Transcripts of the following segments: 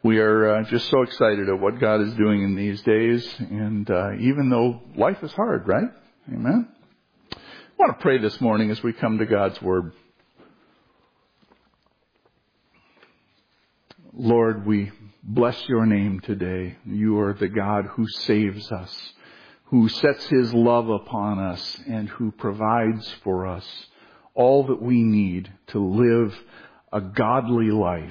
We are just so excited at what God is doing in these days, and even though life is hard, right? Amen? I want to pray this morning as we come to God's Word. Lord, we bless your name today. You are the God who saves us, who sets his love upon us, and who provides for us all that we need to live a godly life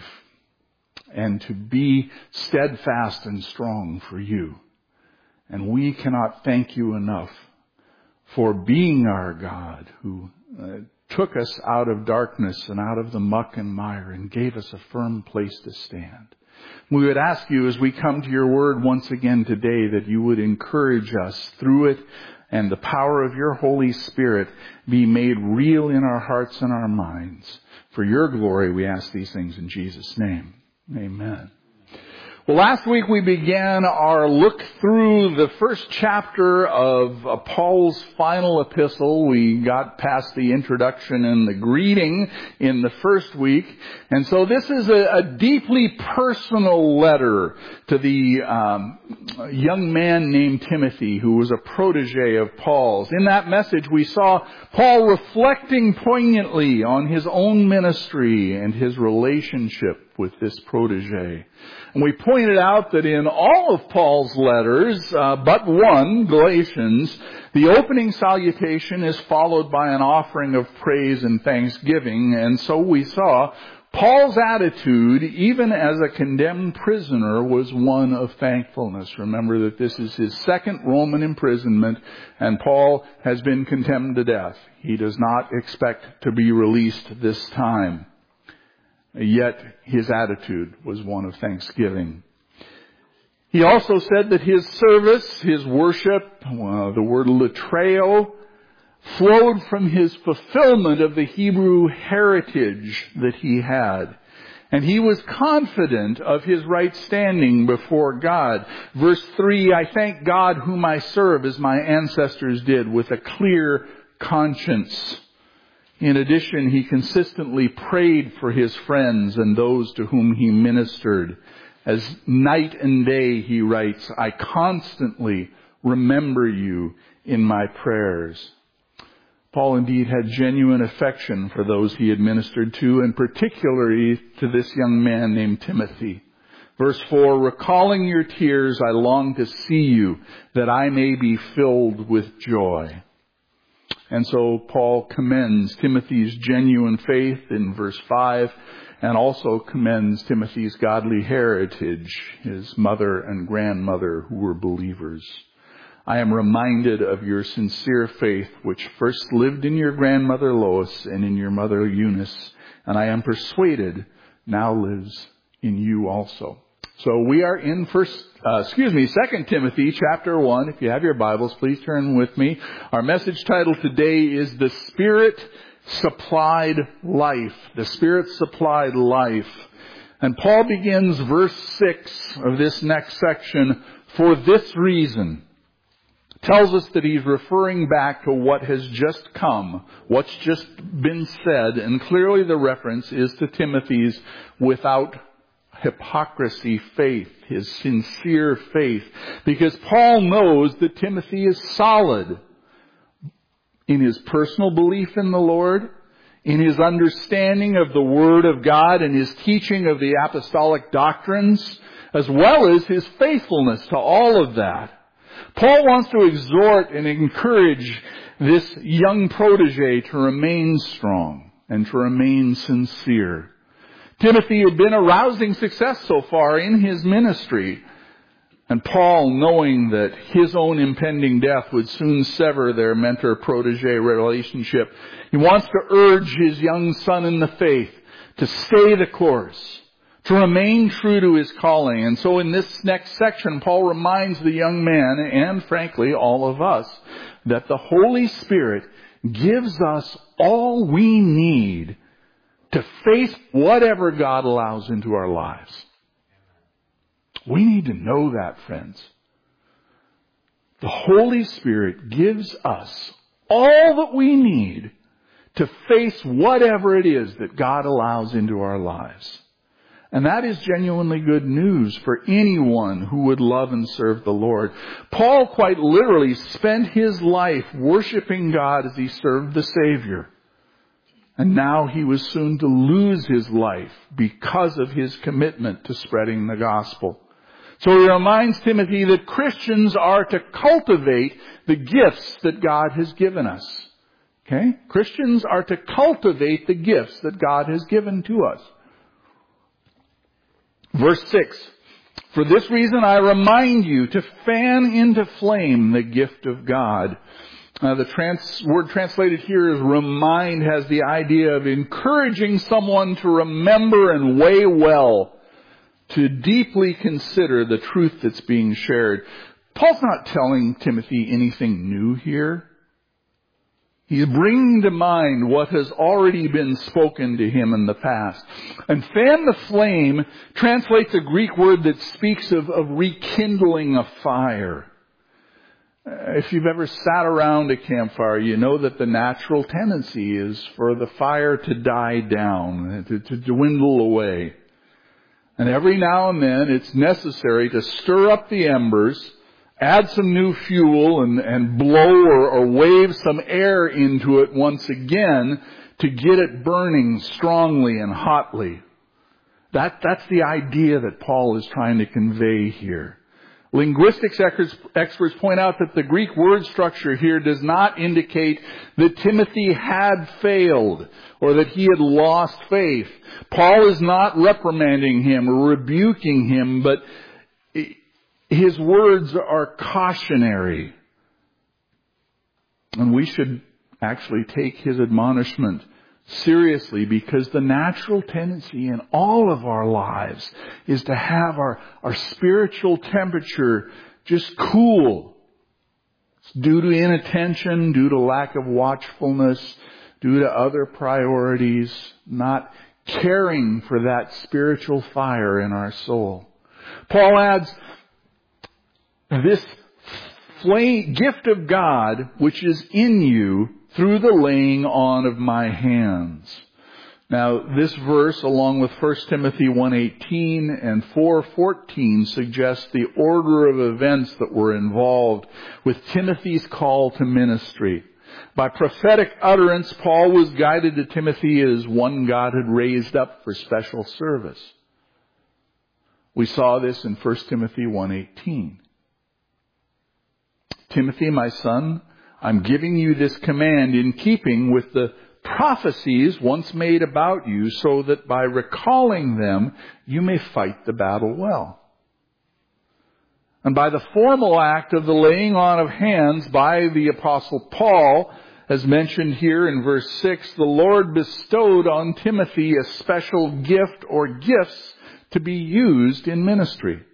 and to be steadfast and strong for you. And we cannot thank you enough for being our God who took us out of darkness and out of the muck and mire and gave us a firm place to stand. We would ask you as we come to your word once again today that you would encourage us through it, and the power of your Holy Spirit be made real in our hearts and our minds. For your glory we ask these things in Jesus' name. Amen. Well, last week we began our look through the first chapter of Paul's final epistle. We got past the introduction and the greeting in the first week. And so this is a deeply personal letter to the young man named Timothy, who was a protege of Paul's. In that message we saw Paul reflecting poignantly on his own ministry and his relationship with this protege. And we pointed out that in all of Paul's letters, but one, Galatians, the opening salutation is followed by an offering of praise and thanksgiving. And so we saw Paul's attitude, even as a condemned prisoner, was one of thankfulness. Remember that this is his second Roman imprisonment, and Paul has been condemned to death. He does not expect to be released this time. Yet his attitude was one of thanksgiving. He also said that his service, his worship, the word latreo, flowed from his fulfillment of the Hebrew heritage that he had. And he was confident of his right standing before God. Verse 3, I thank God whom I serve as my ancestors did, with a clear conscience. In addition, he consistently prayed for his friends and those to whom he ministered. As night and day, he writes, I constantly remember you in my prayers. Paul indeed had genuine affection for those he had ministered to, and particularly to this young man named Timothy. Verse 4, recalling your tears, I long to see you, that I may be filled with joy. And so Paul commends Timothy's genuine faith in verse 5, and also commends Timothy's godly heritage, his mother and grandmother who were believers. I am reminded of your sincere faith, which first lived in your grandmother Lois and in your mother Eunice, and I am persuaded now lives in you also. So we are in 2 Timothy chapter 1. If you have your Bibles, please turn with me. Our message title today is The Spirit Supplied Life. The Spirit Supplied Life. And Paul begins verse 6 of this next section, for this reason. Tells us that he's referring back to what has just come, what's just been said, and clearly the reference is to Timothy's without hypocrisy faith, his sincere faith, because Paul knows that Timothy is solid in his personal belief in the Lord, in his understanding of the Word of God and his teaching of the apostolic doctrines, as well as his faithfulness to all of that. Paul wants to exhort and encourage this young protege to remain strong and to remain sincere. Timothy had been a rousing success so far in his ministry. And Paul, knowing that his own impending death would soon sever their mentor-protege relationship, he wants to urge his young son in the faith to stay the course, to remain true to his calling. And so in this next section, Paul reminds the young man, and frankly all of us, that the Holy Spirit gives us all we need to face whatever God allows into our lives. We need to know that, friends. The Holy Spirit gives us all that we need to face whatever it is that God allows into our lives. And that is genuinely good news for anyone who would love and serve the Lord. Paul quite literally spent his life worshiping God as he served the Savior. And now he was soon to lose his life because of his commitment to spreading the gospel. So he reminds Timothy that Christians are to cultivate the gifts that God has given us. Okay? Christians are to cultivate the gifts that God has given to us. Verse 6, for this reason I remind you to fan into flame the gift of God. The word translated here as remind has the idea of encouraging someone to remember and weigh well, to deeply consider the truth that's being shared. Paul's not telling Timothy anything new here. He's bringing to mind what has already been spoken to him in the past. And fan the flame translates a Greek word that speaks of rekindling a fire. If you've ever sat around a campfire, you know that the natural tendency is for the fire to die down, to dwindle away. And every now and then it's necessary to stir up the embers, add some new fuel and blow or wave some air into it once again to get it burning strongly and hotly. That's the idea that Paul is trying to convey here. Linguistics experts point out that the Greek word structure here does not indicate that Timothy had failed or that he had lost faith. Paul is not reprimanding him or rebuking him, but his words are cautionary. And we should actually take his admonishment seriously, because the natural tendency in all of our lives is to have our spiritual temperature just cool. It's due to inattention, due to lack of watchfulness, due to other priorities, not caring for that spiritual fire in our soul. Paul adds, this gift of God which is in you through the laying on of my hands. Now, this verse, along with 1 Timothy 1:18 and 4:14, suggests the order of events that were involved with Timothy's call to ministry. By prophetic utterance, Paul was guided to Timothy as one God had raised up for special service. We saw this in 1 Timothy 1:18. Timothy, my son, I'm giving you this command in keeping with the prophecies once made about you, so that by recalling them, you may fight the battle well. And by the formal act of the laying on of hands by the Apostle Paul, as mentioned here in verse 6, the Lord bestowed on Timothy a special gift or gifts to be used in ministry.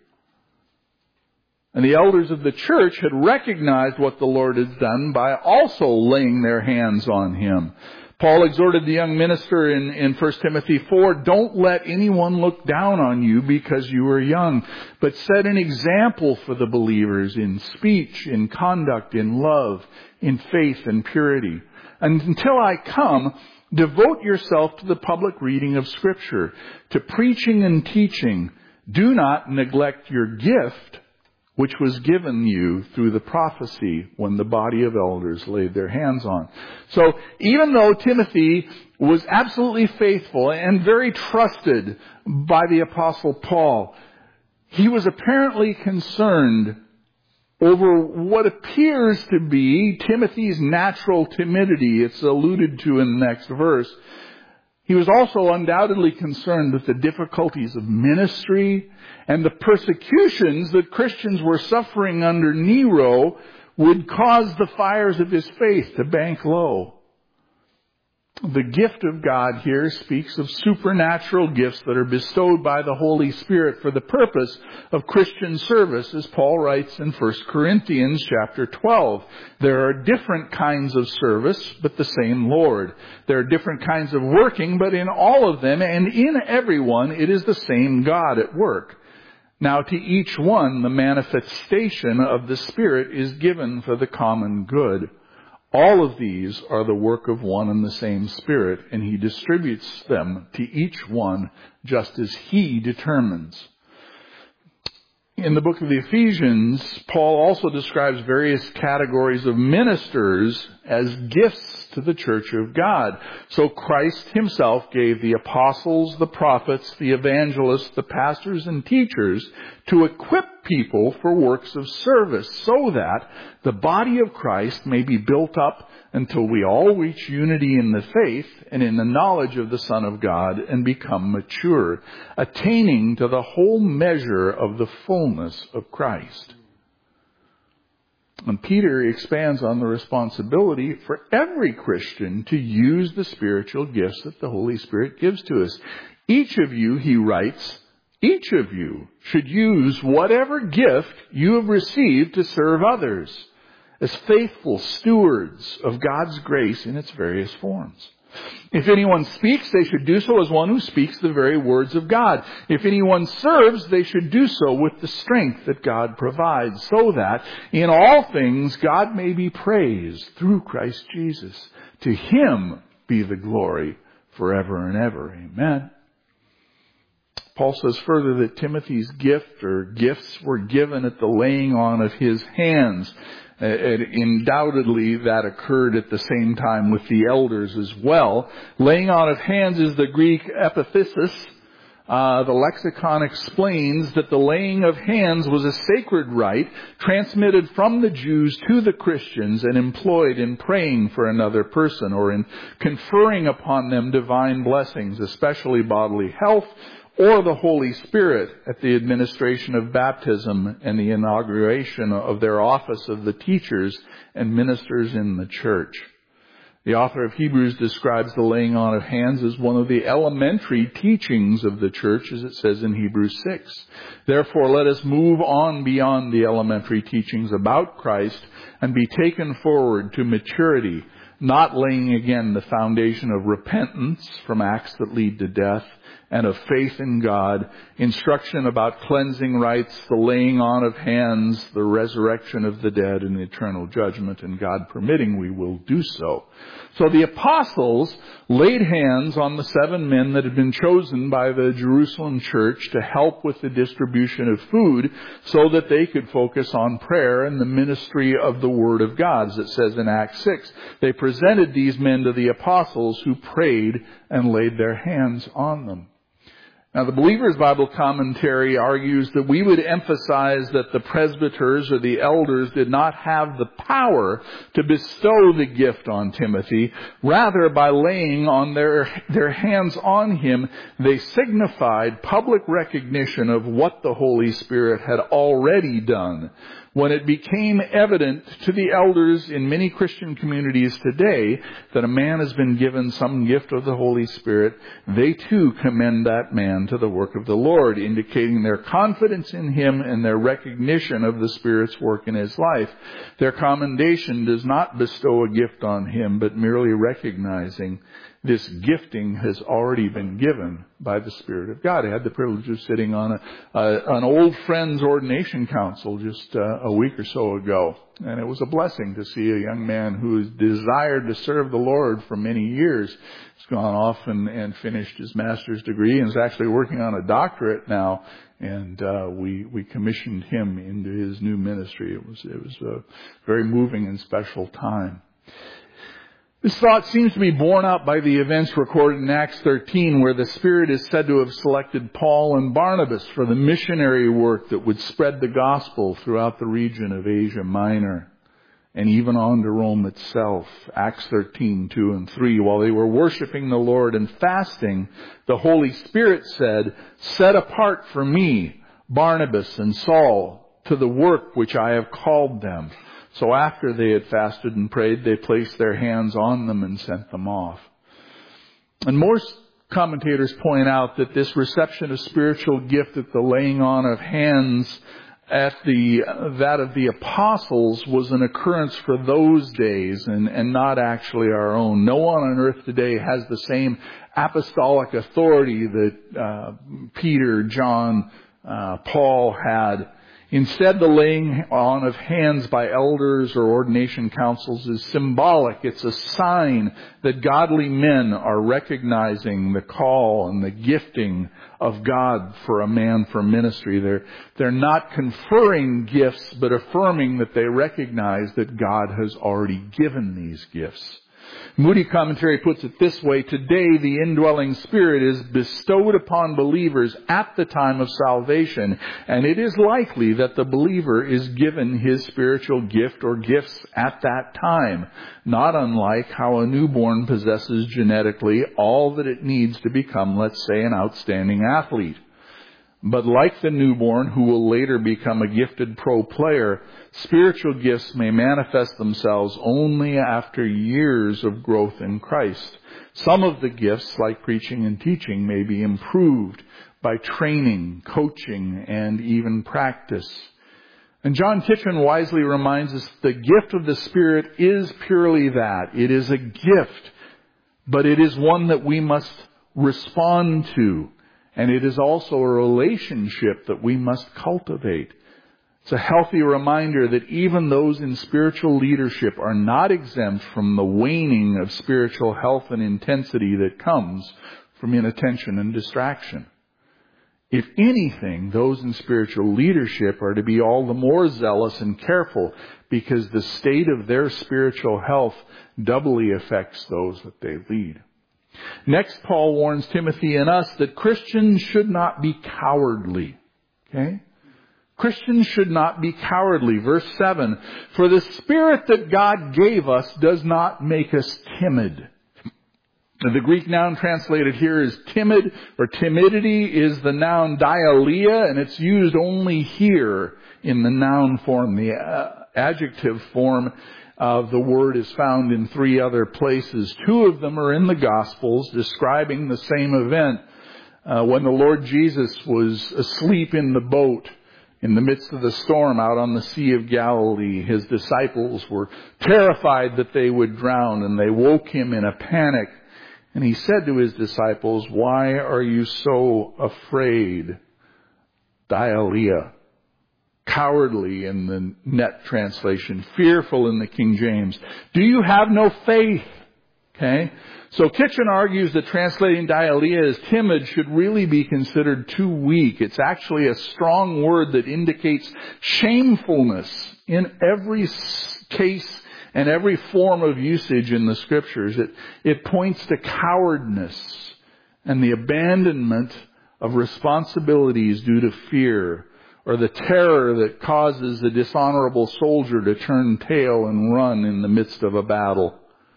And the elders of the church had recognized what the Lord had done by also laying their hands on him. Paul exhorted the young minister in 1 Timothy 4, don't let anyone look down on you because you are young, but set an example for the believers in speech, in conduct, in love, in faith and purity. And until I come, devote yourself to the public reading of Scripture, to preaching and teaching. Do not neglect your gift, which was given you through the prophecy when the body of elders laid their hands on. So even though Timothy was absolutely faithful and very trusted by the Apostle Paul, he was apparently concerned over what appears to be Timothy's natural timidity. It's alluded to in the next verse. He was also undoubtedly concerned with the difficulties of ministry and the persecutions that Christians were suffering under Nero would cause the fires of his faith to bank low. The gift of God here speaks of supernatural gifts that are bestowed by the Holy Spirit for the purpose of Christian service, as Paul writes in 1 Corinthians chapter 12. There are different kinds of service, but the same Lord. There are different kinds of working, but in all of them and in everyone, it is the same God at work. Now to each one, the manifestation of the Spirit is given for the common good. All of these are the work of one and the same Spirit, and He distributes them to each one just as He determines. In the book of the Ephesians, Paul also describes various categories of ministers as gifts to the church of God. So Christ Himself gave the apostles, the prophets, the evangelists, the pastors and teachers to equip people for works of service so that the body of Christ may be built up until we all reach unity in the faith and in the knowledge of the Son of God and become mature, attaining to the whole measure of the fullness of Christ. And Peter expands on the responsibility for every Christian to use the spiritual gifts that the Holy Spirit gives to us. Each of you, he writes, each of you should use whatever gift you have received to serve others as faithful stewards of God's grace in its various forms. If anyone speaks, they should do so as one who speaks the very words of God. If anyone serves, they should do so with the strength that God provides, so that in all things God may be praised through Christ Jesus. To Him be the glory forever and ever. Amen. Paul says further that Timothy's gift or gifts were given at the laying on of his hands. Undoubtedly, that occurred at the same time with the elders as well. Laying on of hands is the Greek epiphysis. The lexicon explains that the laying of hands was a sacred rite transmitted from the Jews to the Christians and employed in praying for another person or in conferring upon them divine blessings, especially bodily health, or the Holy Spirit at the administration of baptism and the inauguration of their office of the teachers and ministers in the church. The author of Hebrews describes the laying on of hands as one of the elementary teachings of the church, as it says in Hebrews 6. Therefore, let us move on beyond the elementary teachings about Christ and be taken forward to maturity, not laying again the foundation of repentance from acts that lead to death, and of faith in God, instruction about cleansing rites, the laying on of hands, the resurrection of the dead, and eternal judgment, and God permitting, we will do so. So the apostles laid hands on the 7 men that had been chosen by the Jerusalem church to help with the distribution of food so that they could focus on prayer and the ministry of the Word of God, as it says in Acts 6. They presented these men to the apostles who prayed and laid their hands on them. Now, the Believer's Bible Commentary argues that we would emphasize that the presbyters or the elders did not have the power to bestow the gift on Timothy. Rather, by laying on their hands on him, they signified public recognition of what the Holy Spirit had already done. When it became evident to the elders in many Christian communities today that a man has been given some gift of the Holy Spirit, they too commend that man to the work of the Lord, indicating their confidence in him and their recognition of the Spirit's work in his life. Their commendation does not bestow a gift on him, but merely recognizing this gifting has already been given by the Spirit of God. I had the privilege of sitting on an old friend's ordination council just a week or so ago. And it was a blessing to see a young man who has desired to serve the Lord for many years. He's gone off and finished his master's degree and is actually working on a doctorate now. And we commissioned him into his new ministry. It was a very moving and special time. This thought seems to be borne out by the events recorded in Acts 13, where the Spirit is said to have selected Paul and Barnabas for the missionary work that would spread the gospel throughout the region of Asia Minor and even on to Rome itself. Acts 13, 2 and 3. While they were worshiping the Lord and fasting, the Holy Spirit said, "Set apart for me Barnabas and Saul to the work which I have called them." So after they had fasted and prayed, they placed their hands on them and sent them off. And most commentators point out that this reception of spiritual gift at the laying on of hands at that of the apostles was an occurrence for those days and not actually our own. No one on earth today has the same apostolic authority that Peter, John, Paul had Instead, the laying on of hands by elders or ordination councils is symbolic. It's a sign that godly men are recognizing the call and the gifting of God for a man for ministry. They're not conferring gifts, but affirming that they recognize that God has already given these gifts. Moody Commentary puts it this way: today the indwelling Spirit is bestowed upon believers at the time of salvation, and it is likely that the believer is given his spiritual gift or gifts at that time, not unlike how a newborn possesses genetically all that it needs to become, let's say, an outstanding athlete. But like the newborn who will later become a gifted pro player, spiritual gifts may manifest themselves only after years of growth in Christ. Some of the gifts, like preaching and teaching, may be improved by training, coaching, and even practice. And John Kitchen wisely reminds us the gift of the Spirit is purely that. It is a gift, but it is one that we must respond to. And it is also a relationship that we must cultivate. It's a healthy reminder that even those in spiritual leadership are not exempt from the waning of spiritual health and intensity that comes from inattention and distraction. If anything, those in spiritual leadership are to be all the more zealous and careful because the state of their spiritual health doubly affects those that they lead. Next, Paul warns Timothy and us that Christians should not be cowardly. Okay? Christians should not be cowardly. Verse 7, for the Spirit that God gave us does not make us timid. Now, the Greek noun translated here is timid, or timidity is the noun dialia, and it's used only here in the noun form. The adjective form of the word is found in 3 other places. 2 of them are in the Gospels describing the same event. When the Lord Jesus was asleep in the boat in the midst of the storm out on the Sea of Galilee, his disciples were terrified that they would drown, and they woke him in a panic. And he said to his disciples, why are you so afraid? Dialia. Cowardly in the Net translation, fearful in the King James. Do you have no faith? Okay. So Kitchen argues that translating dialia as timid should really be considered too weak. It's actually a strong word that indicates shamefulness in every case and every form of usage in the Scriptures. It points to cowardness and the abandonment of responsibilities due to fear, or the terror that causes a dishonorable soldier to turn tail and run in the midst of a battle.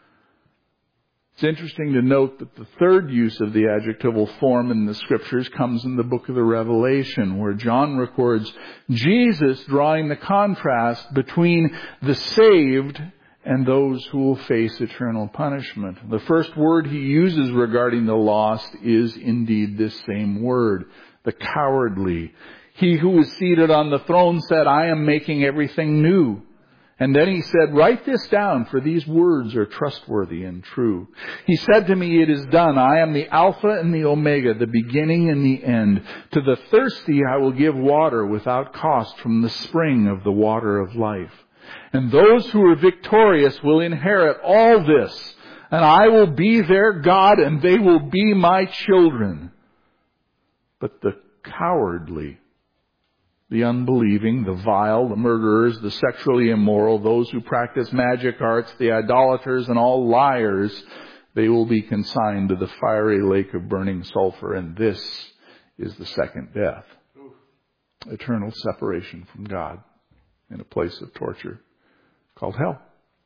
It's interesting to note that the third use of the adjectival form in the Scriptures comes in the book of the Revelation, where John records Jesus drawing the contrast between the saved and those who will face eternal punishment. The first word he uses regarding the lost is indeed this same word, the cowardly. He who was seated on the throne said, I am making everything new. And then he said, write this down, for these words are trustworthy and true. He said to me, it is done. I am the Alpha and the Omega, the beginning and the end. To the thirsty I will give water without cost from the spring of the water of life. And those who are victorious will inherit all this. And I will be their God, and they will be my children. But the cowardly, the unbelieving, the vile, the murderers, the sexually immoral, those who practice magic arts, the idolaters, and all liars, they will be consigned to the fiery lake of burning sulfur. And this is the second death. Eternal separation from God in a place of torture called hell.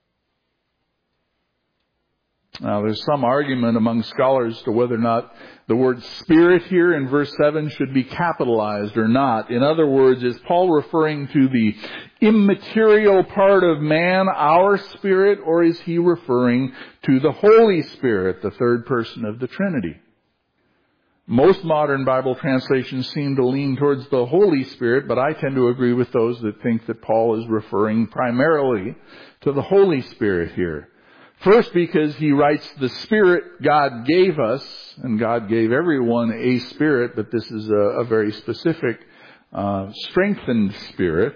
Now, there's some argument among scholars as to whether or not the word spirit here in verse 7 should be capitalized or not. In other words, is Paul referring to the immaterial part of man, our spirit, or is he referring to the Holy Spirit, the third person of the Trinity? Most modern Bible translations seem to lean towards the Holy Spirit, but I tend to agree with those that think that Paul is referring primarily to the Holy Spirit here. First, because he writes the Spirit God gave us, and God gave everyone a spirit, but this is a very specific strengthened spirit.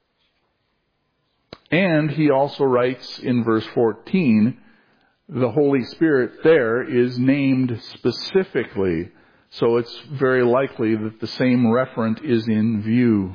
And he also writes in verse 14, the Holy Spirit there is named specifically. So it's very likely that the same referent is in view.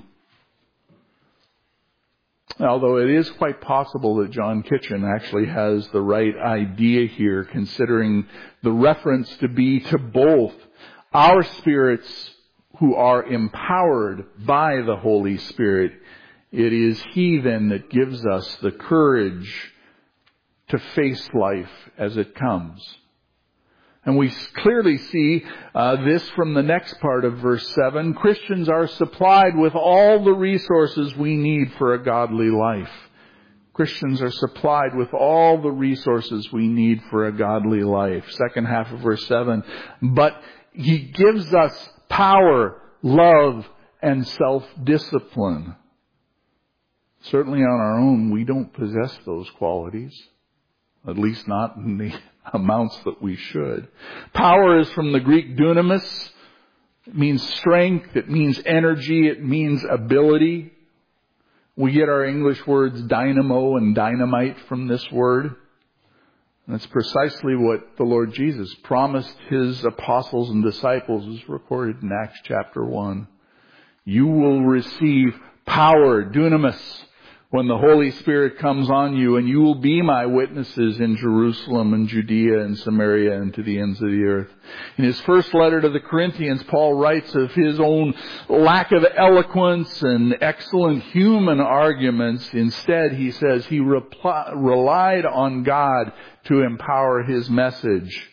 Although it is quite possible that John Kitchen actually has the right idea here, considering the reference to be to both our spirits who are empowered by the Holy Spirit. It is He then that gives us the courage to face life as it comes. And we clearly see this from the next part of verse 7. Christians are supplied with all the resources we need for a godly life. Christians are supplied with all the resources we need for a godly life. Second half of verse 7. But He gives us power, love, and self-discipline. Certainly on our own, we don't possess those qualities. At least not in the amounts that we should. Power is from the Greek dunamis. It means strength. It means energy. It means ability. We get our English words dynamo and dynamite from this word. And that's precisely what the Lord Jesus promised His apostles and disciples, as recorded in Acts chapter 1. You will receive power, dunamis, when the Holy Spirit comes on you, and you will be my witnesses in Jerusalem and Judea and Samaria and to the ends of the earth. In his first letter to the Corinthians, Paul writes of his own lack of eloquence and excellent human arguments. Instead, he says he relied on God to empower his message.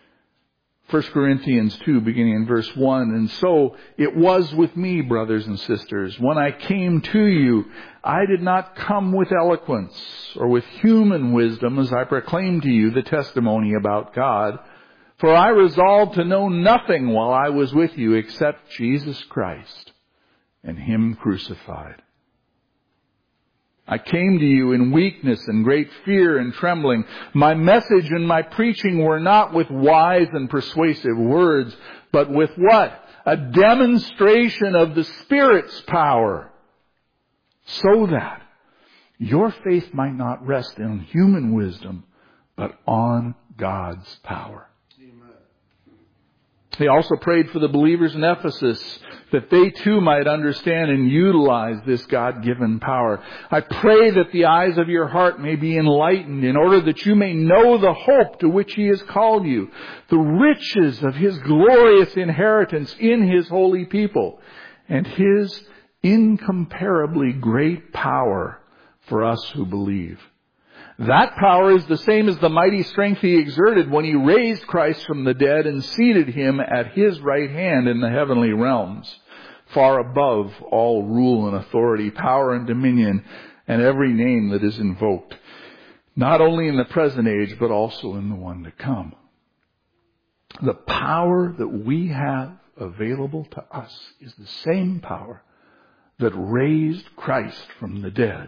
1 Corinthians 2, beginning in verse 1. And so it was with me, brothers and sisters. When I came to you, I did not come with eloquence or with human wisdom as I proclaimed to you the testimony about God. For I resolved to know nothing while I was with you except Jesus Christ and Him crucified. I came to you in weakness and great fear and trembling. My message and my preaching were not with wise and persuasive words, but with what? A demonstration of the Spirit's power, so that your faith might not rest in human wisdom, but on God's power. He also prayed for the believers in Ephesus that they too might understand and utilize this God-given power. I pray that the eyes of your heart may be enlightened in order that you may know the hope to which He has called you, the riches of His glorious inheritance in His holy people, and His incomparably great power for us who believe. That power is the same as the mighty strength He exerted when He raised Christ from the dead and seated Him at His right hand in the heavenly realms, far above all rule and authority, power and dominion, and every name that is invoked, not only in the present age, but also in the one to come. The power that we have available to us is the same power that raised Christ from the dead.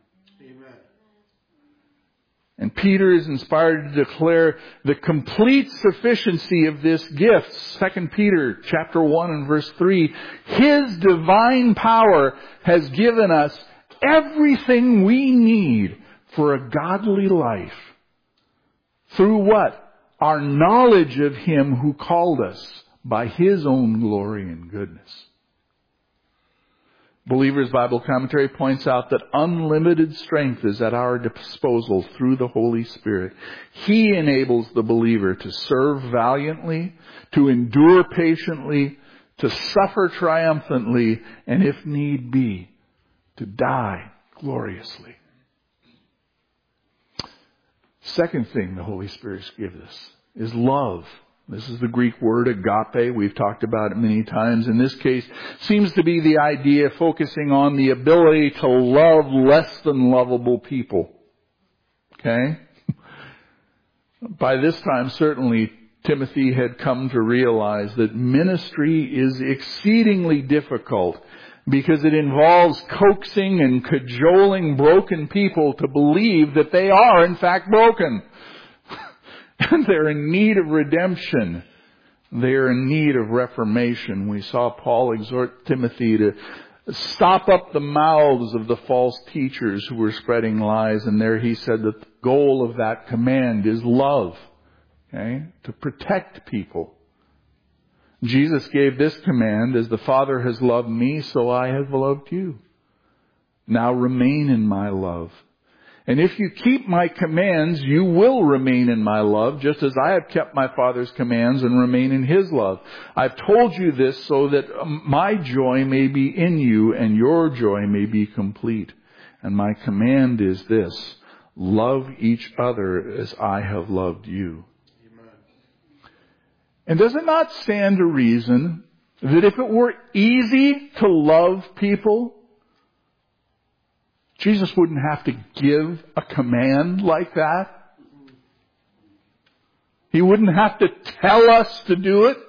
And Peter is inspired to declare the complete sufficiency of this gift. 2 Peter chapter 1 and verse 3. His divine power has given us everything we need for a godly life. Through what? Our knowledge of Him who called us by His own glory and goodness. Believer's Bible Commentary points out that unlimited strength is at our disposal through the Holy Spirit. He enables the believer to serve valiantly, to endure patiently, to suffer triumphantly, and if need be, to die gloriously. Second thing the Holy Spirit gives us is love. This is the Greek word agape. We've talked about it many times. In this case, seems to be the idea focusing on the ability to love less than lovable people. Okay? By this time, certainly, Timothy had come to realize that ministry is exceedingly difficult because it involves coaxing and cajoling broken people to believe that they are, in fact, broken. And they're in need of redemption. They're in need of reformation. We saw Paul exhort Timothy to Stop up the mouths of the false teachers who were spreading lies. And there he said that the goal of that command is love. Okay? To protect people. Jesus gave this command, as the Father has loved me, so I have loved you. Now remain in my love. And if you keep my commands, you will remain in my love, just as I have kept my Father's commands and remain in his love. I've told you this so that my joy may be in you and your joy may be complete. And my command is this: love each other as I have loved you. Amen. And does it not stand to reason that if it were easy to love people, Jesus wouldn't have to give a command like that? He wouldn't have to tell us to do it.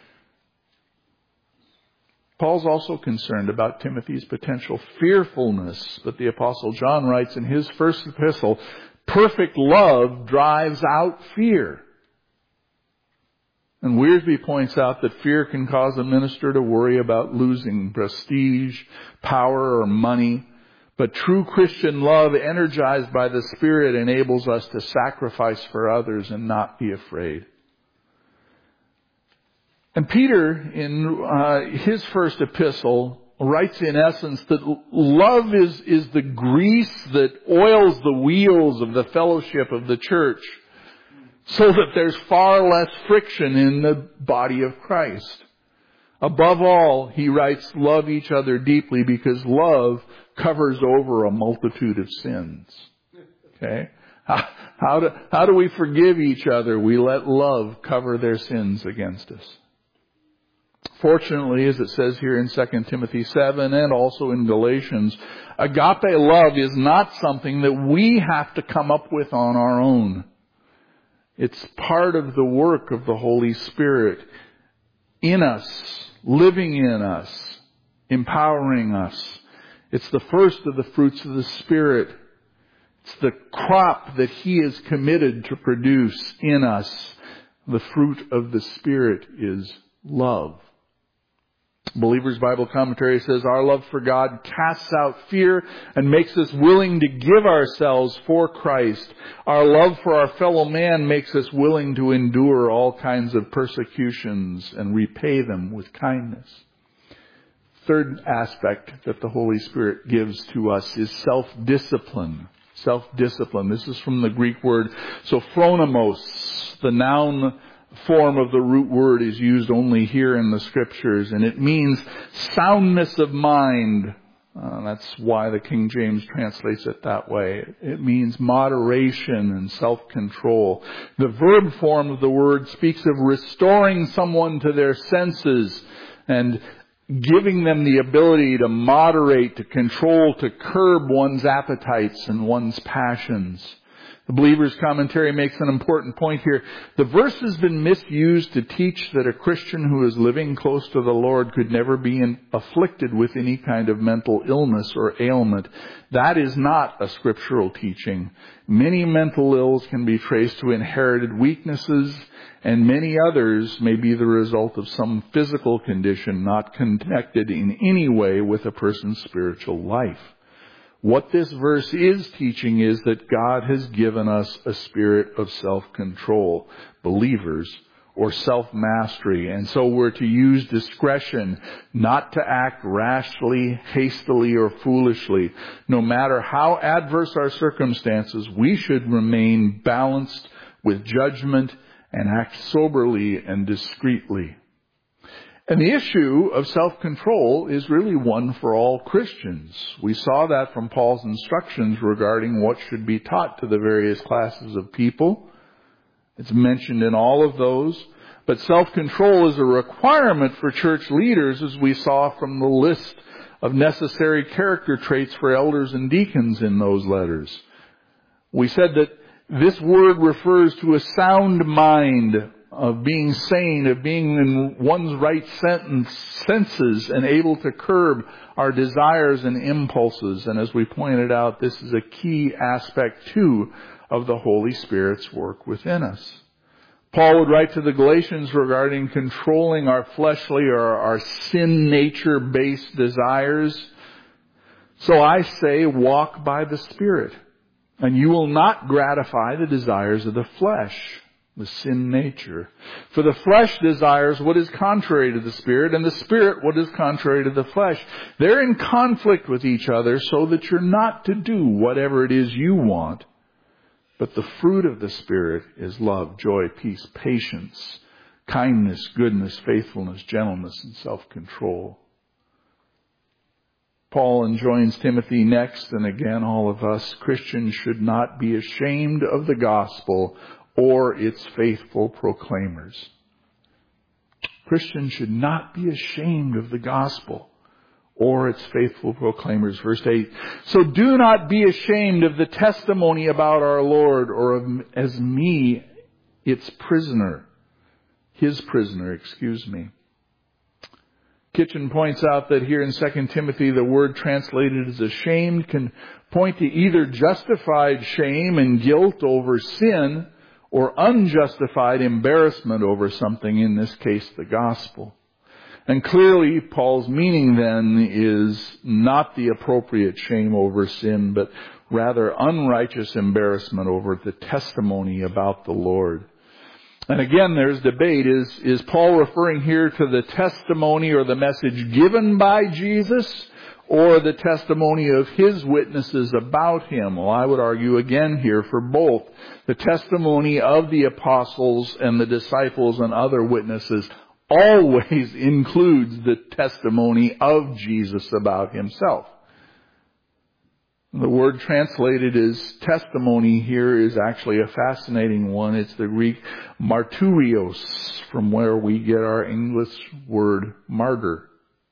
Paul's also concerned about Timothy's potential fearfulness, but the Apostle John writes in his first epistle, perfect love drives out fear. And Wiersbe points out that fear can cause a minister to worry about losing prestige, power, or money. But true Christian love, energized by the Spirit, enables us to sacrifice for others and not be afraid. And Peter, in his first epistle, writes in essence that love is the grease that oils the wheels of the fellowship of the church, so that there's far less friction in the body of Christ. Above all, he writes, love each other deeply, because love covers over a multitude of sins. Okay? How do we forgive each other? We let love cover their sins against us. Fortunately, as it says here in 2 Timothy 7 and also in Galatians, agape love is not something that we have to come up with on our own. It's part of the work of the Holy Spirit in us, living in us, empowering us. It's the first of the fruits of the Spirit. It's the crop that He is committed to produce in us. The fruit of the Spirit is love. Believer's Bible Commentary says, our love for God casts out fear and makes us willing to give ourselves for Christ. Our love for our fellow man makes us willing to endure all kinds of persecutions and repay them with kindness. Third aspect that the Holy Spirit gives to us is self-discipline. Self-discipline. This is from the Greek word sophronimos. The noun form of the root word is used only here in the Scriptures, and it means soundness of mind. That's why the King James translates it that way. It means moderation and self-control. The verb form of the word speaks of restoring someone to their senses and giving them the ability to moderate, to control, to curb one's appetites and one's passions. The Believer's Commentary makes an important point here. The verse has been misused to teach that a Christian who is living close to the Lord could never be afflicted with any kind of mental illness or ailment. That is not a scriptural teaching. Many mental ills can be traced to inherited weaknesses, and many others may be the result of some physical condition not connected in any way with a person's spiritual life. What this verse is teaching is that God has given us a spirit of self-control, believers, or self-mastery. And so we're to use discretion, not to act rashly, hastily, or foolishly. No matter how adverse our circumstances, we should remain balanced with judgment and act soberly and discreetly. And the issue of self-control is really one for all Christians. We saw that from Paul's instructions regarding what should be taught to the various classes of people. It's mentioned in all of those. But self-control is a requirement for church leaders, as we saw from the list of necessary character traits for elders and deacons in those letters. We said that this word refers to a sound mind, of being sane, of being in one's right senses and able to curb our desires and impulses. And as we pointed out, this is a key aspect too of the Holy Spirit's work within us. Paul would write to the Galatians regarding controlling our fleshly or our sin nature-based desires. So I say, walk by the Spirit, and you will not gratify the desires of the flesh, the sin nature. For the flesh desires what is contrary to the Spirit, and the Spirit what is contrary to the flesh. They're in conflict with each other so that you're not to do whatever it is you want. But the fruit of the Spirit is love, joy, peace, patience, kindness, goodness, faithfulness, gentleness, and self-control. Paul enjoins Timothy next, and again all of us, Christians should not be ashamed of the gospel or its faithful proclaimers. Christians should not be ashamed of the gospel or its faithful proclaimers. Verse 8, so do not be ashamed of the testimony about our Lord, or of, as me, its prisoner. His prisoner, excuse me. Kitchen points out that here in 2 Timothy, the word translated as ashamed can point to either justified shame and guilt over sin, or unjustified embarrassment over something, in this case, the gospel. And clearly, Paul's meaning then is not the appropriate shame over sin, but rather unrighteous embarrassment over the testimony about the Lord. And again, there's debate. Is Paul referring here to the testimony or the message given by Jesus, or the testimony of his witnesses about him? Well, I would argue again here for both. The testimony of the apostles and the disciples and other witnesses always includes the testimony of Jesus about himself. The word translated as testimony here is actually a fascinating one. It's the Greek martyrios, from where we get our English word martyr,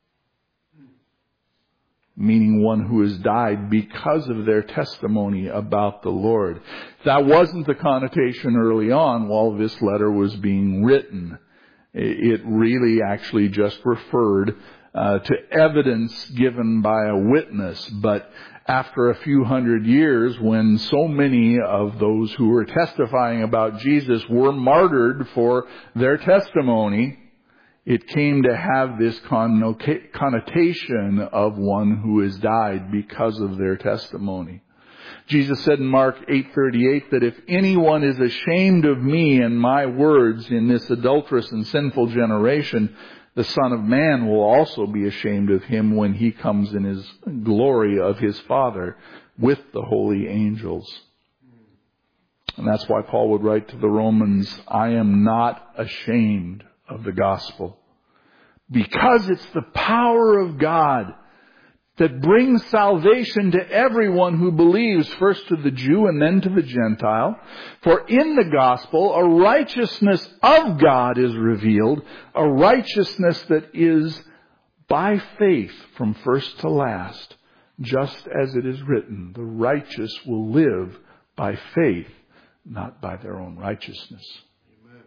meaning one who has died because of their testimony about the Lord. That wasn't the connotation early on while this letter was being written. It really actually just referred to evidence given by a witness. But after a few hundred years, when so many of those who were testifying about Jesus were martyred for their testimony, it came to have this connotation of one who has died because of their testimony. Jesus said in Mark 8:38 that if anyone is ashamed of me and my words in this adulterous and sinful generation, the Son of Man will also be ashamed of him when he comes in his glory of his Father with the holy angels. And that's why Paul would write to the Romans, I am not ashamed of the gospel, because it's the power of God that brings salvation to everyone who believes, first to the Jew and then to the Gentile. For in the gospel, a righteousness of God is revealed, a righteousness that is by faith from first to last, just as it is written, the righteous will live by faith, not by their own righteousness. Amen.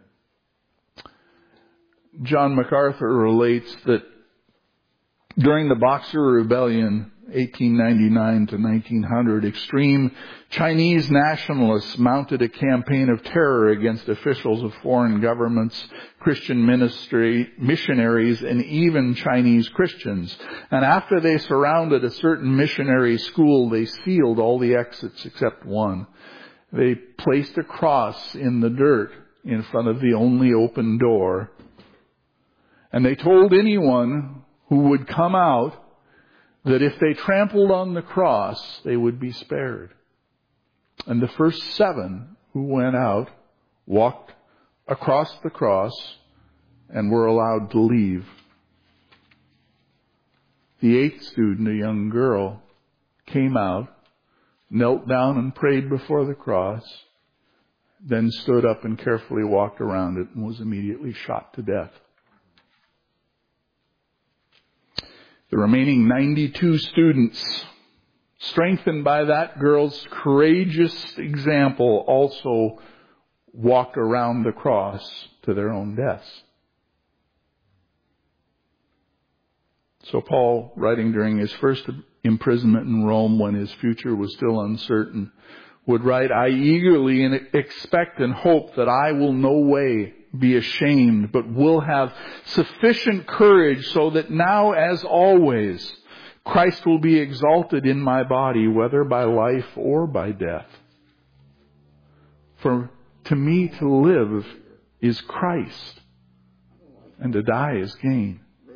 John MacArthur relates that during the Boxer Rebellion, 1899 to 1900, extreme Chinese nationalists mounted a campaign of terror against officials of foreign governments, Christian missionaries, and even Chinese Christians. And after they surrounded a certain missionary school, they sealed all the exits except one. They placed a cross in the dirt in front of the only open door. And they told anyone who would come out that if they trampled on the cross, they would be spared. And the first 7 who went out walked across the cross and were allowed to leave. The 8th student, a young girl, came out, knelt down and prayed before the cross, then stood up and carefully walked around it and was immediately shot to death. The remaining 92 students, strengthened by that girl's courageous example, also walked around the cross to their own deaths. So Paul, writing during his first imprisonment in Rome when his future was still uncertain, would write, I eagerly expect and hope that I will no way be ashamed, but will have sufficient courage so that now, as always, Christ will be exalted in my body, whether by life or by death. For to me to live is Christ, and to die is gain.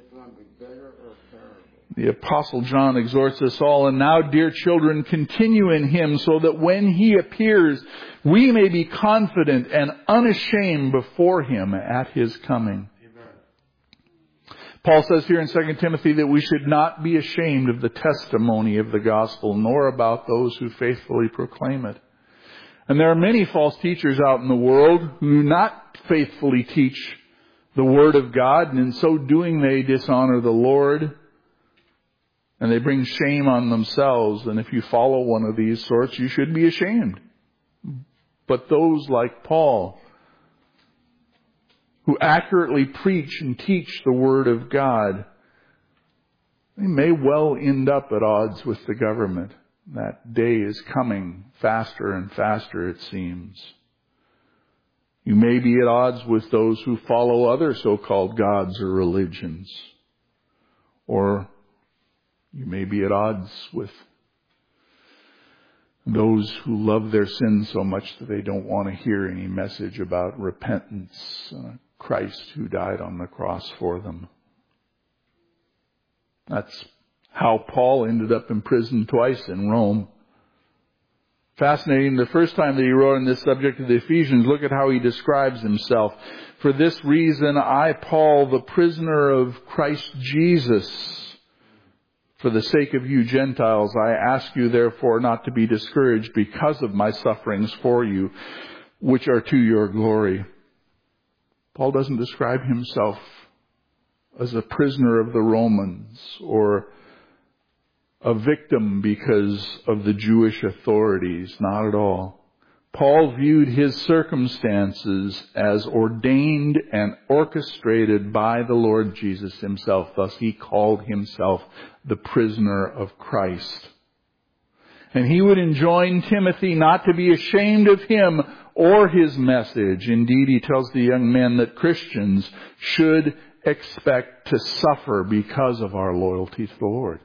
The Apostle John exhorts us all, and now, dear children, continue in Him, so that when He appears, we may be confident and unashamed before Him at His coming. Amen. Paul says here in 2 Timothy that we should not be ashamed of the testimony of the gospel, nor about those who faithfully proclaim it. And there are many false teachers out in the world who do not faithfully teach the Word of God, and in so doing they dishonor the Lord. And they bring shame on themselves. And if you follow one of these sorts, you should be ashamed. But those like Paul, who accurately preach and teach the Word of God, they may well end up at odds with the government. That day is coming faster and faster, it seems. You may be at odds with those who follow other so-called gods or religions. Or you may be at odds with those who love their sins so much that they don't want to hear any message about repentance, Christ who died on the cross for them. That's how Paul ended up in prison twice in Rome. Fascinating. The first time that he wrote on this subject of the Ephesians, look at how he describes himself. For this reason, I, Paul, the prisoner of Christ Jesus, for the sake of you Gentiles, I ask you therefore not to be discouraged because of my sufferings for you, which are to your glory. Paul doesn't describe himself as a prisoner of the Romans or a victim because of the Jewish authorities. Not at all. Paul viewed his circumstances as ordained and orchestrated by the Lord Jesus Himself. Thus he called himself the prisoner of Christ. And he would enjoin Timothy not to be ashamed of him or his message. Indeed, he tells the young men that Christians should expect to suffer because of our loyalty to the Lord.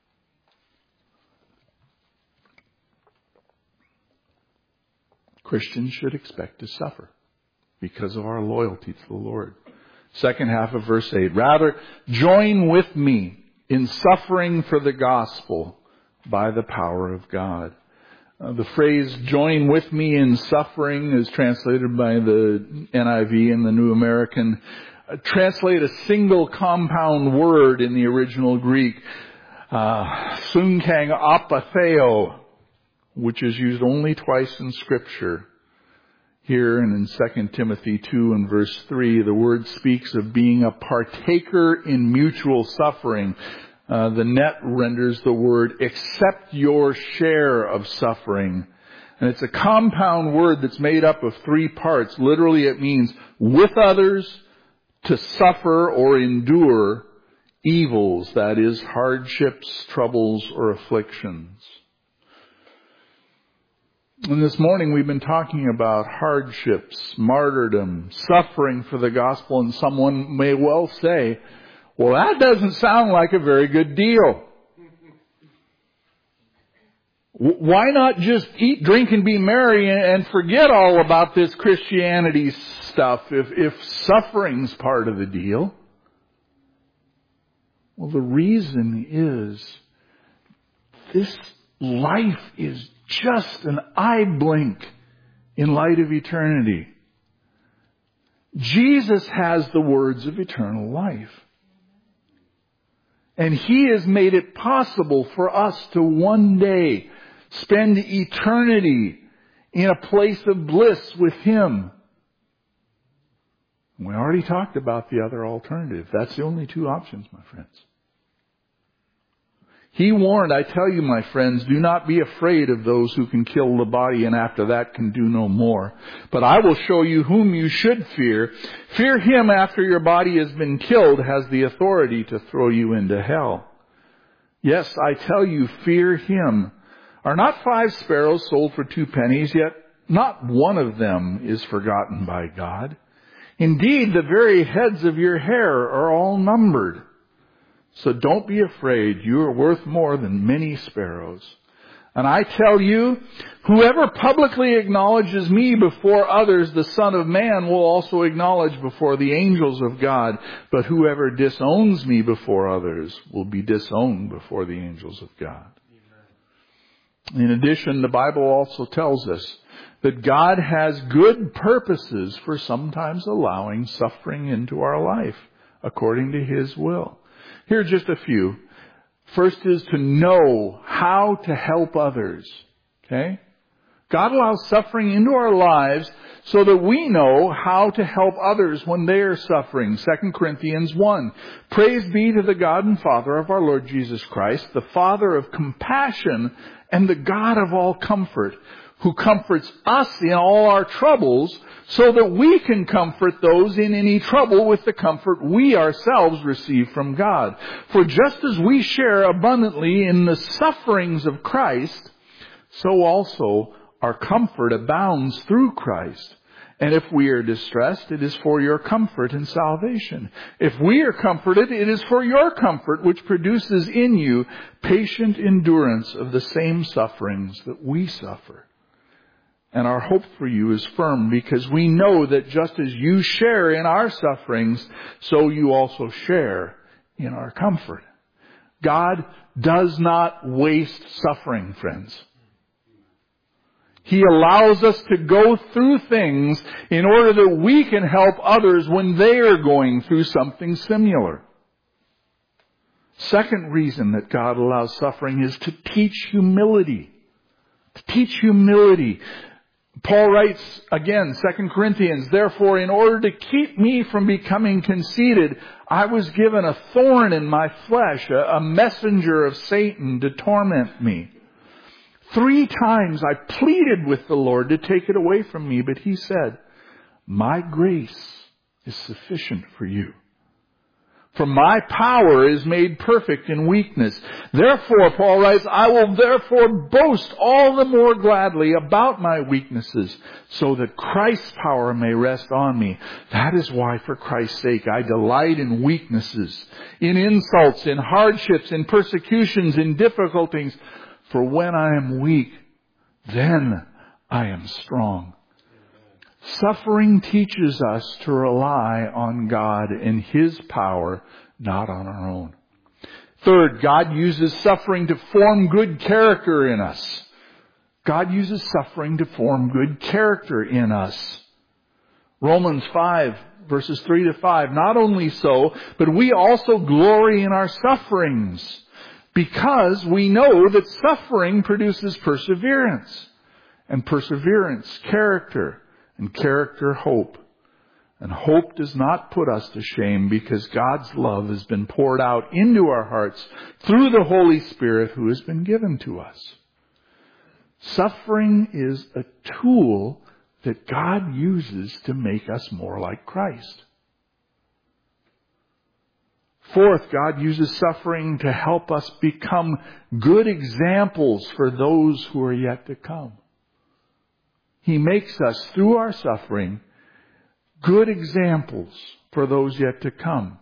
Christians should expect to suffer because of our loyalty to the Lord. Second half of verse 8. Rather, join with me in suffering for the gospel by the power of God. The phrase, join with me in suffering, is translated by the NIV and the New American. Translate a single compound word in the original Greek, sunkang apatheo, which is used only twice in Scripture. Here and in 2 Timothy 2 and verse 3, the word speaks of being a partaker in mutual suffering. The net renders the word, accept your share of suffering. And it's a compound word that's made up of three parts. Literally it means with others to suffer or endure evils, that is, hardships, troubles, or afflictions. And this morning we've been talking about hardships, martyrdom, suffering for the gospel, and someone may well say, well, that doesn't sound like a very good deal. Why not just eat, drink, and be merry and forget all about this Christianity stuff if suffering's part of the deal? Well, the reason is this life is just an eye blink in light of eternity. Jesus has the words of eternal life. And He has made it possible for us to one day spend eternity in a place of bliss with Him. We already talked about the other alternative. That's the only two options, my friends. He warned, I tell you, my friends, do not be afraid of those who can kill the body and after that can do no more. But I will show you whom you should fear. Fear him after your body has been killed, has the authority to throw you into hell. Yes, I tell you, fear him. Are not 5 sparrows sold for 2 pennies, yet not one of them is forgotten by God? Indeed, the very heads of your hair are all numbered. So don't be afraid. You are worth more than many sparrows. And I tell you, whoever publicly acknowledges me before others, the Son of Man will also acknowledge before the angels of God. But whoever disowns me before others will be disowned before the angels of God. In addition, the Bible also tells us that God has good purposes for sometimes allowing suffering into our life according to His will. Here are just a few. First is to know how to help others. Okay? God allows suffering into our lives so that we know how to help others when they are suffering. 2 Corinthians 1. Praise be to the God and Father of our Lord Jesus Christ, the Father of compassion and the God of all comfort, who comforts us in all our troubles so that we can comfort those in any trouble with the comfort we ourselves receive from God. For just as we share abundantly in the sufferings of Christ, so also our comfort abounds through Christ. And if we are distressed, it is for your comfort and salvation. If we are comforted, it is for your comfort, which produces in you patient endurance of the same sufferings that we suffer. And our hope for you is firm, because we know that just as you share in our sufferings, so you also share in our comfort. God does not waste suffering, friends. He allows us to go through things in order that we can help others when they are going through something similar. Second reason that God allows suffering is to teach humility. To teach humility. Paul writes again, 2 Corinthians, therefore, in order to keep me from becoming conceited, I was given a thorn in my flesh, a messenger of Satan to torment me. 3 times I pleaded with the Lord to take it away from me, but He said, my grace is sufficient for you. For my power is made perfect in weakness. Therefore, Paul writes, I will therefore boast all the more gladly about my weaknesses, so that Christ's power may rest on me. That is why, for Christ's sake, I delight in weaknesses, in insults, in hardships, in persecutions, in difficulties. For when I am weak, then I am strong. Suffering teaches us to rely on God and His power, not on our own. Third, God uses suffering to form good character in us. God uses suffering to form good character in us. Romans 5, verses 3 to 5. Not only so, but we also glory in our sufferings, because we know that suffering produces perseverance, and perseverance, character, and character, hope. And hope does not put us to shame, because God's love has been poured out into our hearts through the Holy Spirit who has been given to us. Suffering is a tool that God uses to make us more like Christ. Fourth, God uses suffering to help us become good examples for those who are yet to come. He makes us, through our suffering, good examples for those yet to come.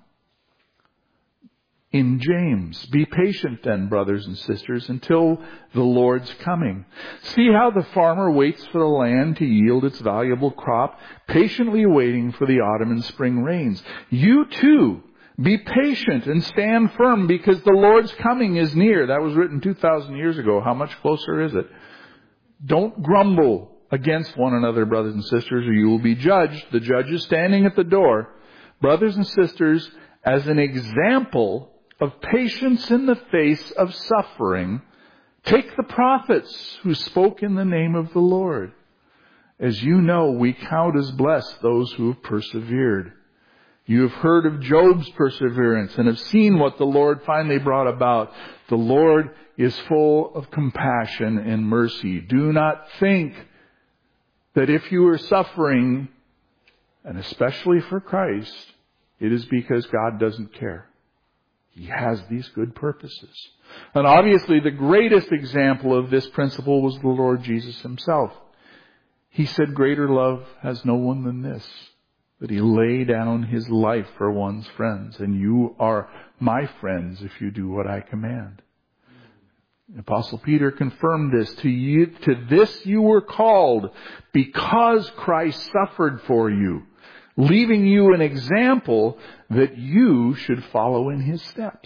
In James, be patient then, brothers and sisters, until the Lord's coming. See how the farmer waits for the land to yield its valuable crop, patiently waiting for the autumn and spring rains. You too, be patient and stand firm, because the Lord's coming is near. That was written 2,000 years ago. How much closer is it? Don't grumble against one another, brothers and sisters, or you will be judged. The judge is standing at the door. Brothers and sisters, as an example of patience in the face of suffering, take the prophets who spoke in the name of the Lord. As you know, we count as blessed those who have persevered. You have heard of Job's perseverance and have seen what the Lord finally brought about. The Lord is full of compassion and mercy. Do not think that if you are suffering, and especially for Christ, it is because God doesn't care. He has these good purposes. And obviously the greatest example of this principle was the Lord Jesus himself. He said, greater love has no one than this, that he lay down his life for one's friends. And you are my friends if you do what I command. Apostle Peter confirmed this. To this you were called, because Christ suffered for you, leaving you an example that you should follow in his steps.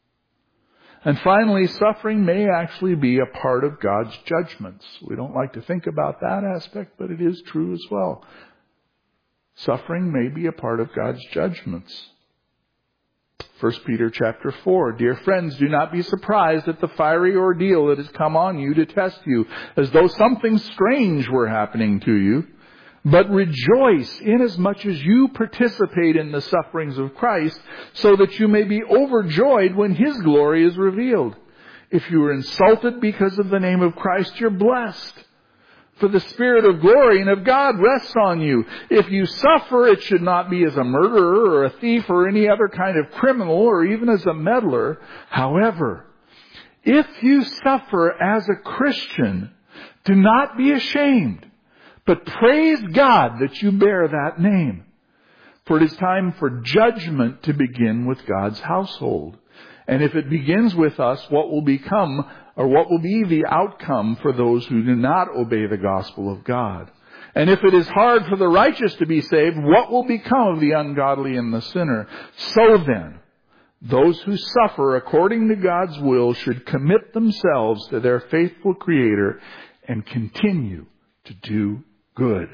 And finally, suffering may actually be a part of God's judgments. We don't like to think about that aspect, but it is true as well. Suffering may be a part of God's judgments. 1 Peter chapter 4, dear friends, do not be surprised at the fiery ordeal that has come on you to test you, as though something strange were happening to you. But rejoice inasmuch as you participate in the sufferings of Christ, so that you may be overjoyed when his glory is revealed. If you are insulted because of the name of Christ, you're blessed. For the Spirit of glory and of God rests on you. If you suffer, it should not be as a murderer or a thief or any other kind of criminal or even as a meddler. However, if you suffer as a Christian, do not be ashamed, but praise God that you bear that name. For it is time for judgment to begin with God's household. And if it begins with us, what will become, or what will be the outcome for those who do not obey the gospel of God? And if it is hard for the righteous to be saved, what will become of the ungodly and the sinner? So then, those who suffer according to God's will should commit themselves to their faithful Creator and continue to do good.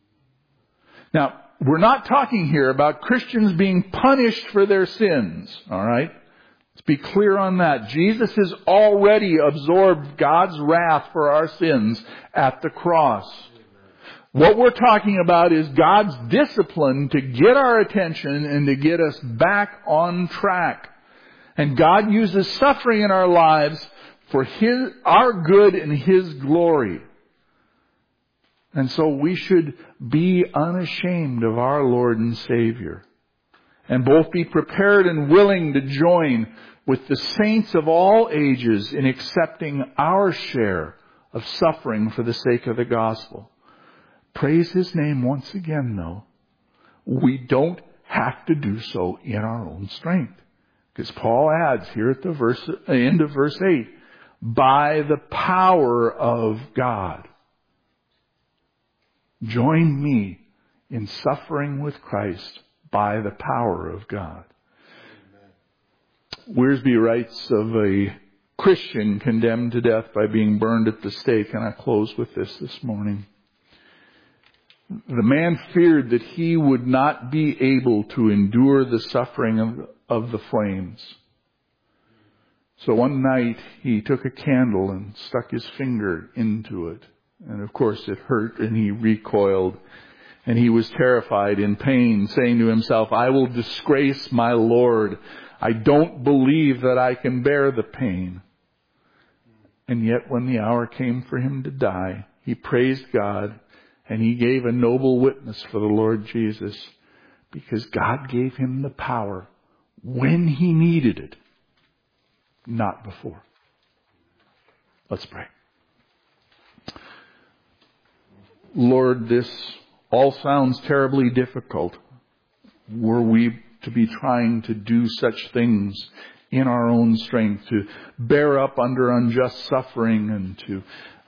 Now, we're not talking here about Christians being punished for their sins, all right? Let's be clear on that. Jesus has already absorbed God's wrath for our sins at the cross. What we're talking about is God's discipline to get our attention and to get us back on track. And God uses suffering in our lives for our good and his glory. And so we should be unashamed of our Lord and Savior, and both be prepared and willing to join with the saints of all ages in accepting our share of suffering for the sake of the gospel. Praise his name once again, though. We don't have to do so in our own strength. Because Paul adds here at the end of verse 8, by the power of God. Join me in suffering with Christ by the power of God. Amen. Wiersbe writes of a Christian condemned to death by being burned at the stake, and I close with this morning. The man feared that he would not be able to endure the suffering of the flames. So one night he took a candle and stuck his finger into it. And of course it hurt, and he recoiled, and he was terrified, in pain, saying to himself, I will disgrace my Lord. I don't believe that I can bear the pain. And yet when the hour came for him to die, he praised God, and he gave a noble witness for the Lord Jesus, because God gave him the power when he needed it, not before. Let's pray. Lord, this all sounds terribly difficult. Were we to be trying to do such things in our own strength, to bear up under unjust suffering and to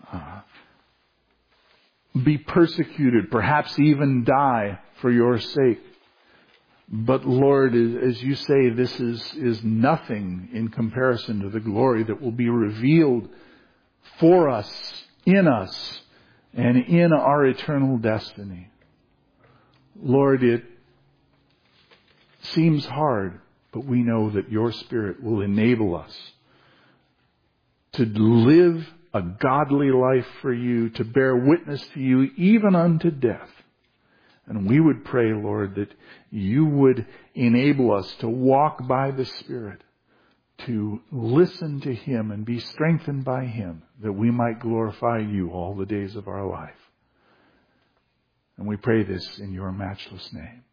be persecuted, perhaps even die for your sake. But Lord, as you say, this is nothing in comparison to the glory that will be revealed for us, in us, and in our eternal destiny. Lord, it seems hard, but we know that your Spirit will enable us to live a godly life for you, to bear witness to you even unto death. And we would pray, Lord, that you would enable us to walk by the Spirit, to listen to him and be strengthened by him, that we might glorify you all the days of our life. And we pray this in your matchless name.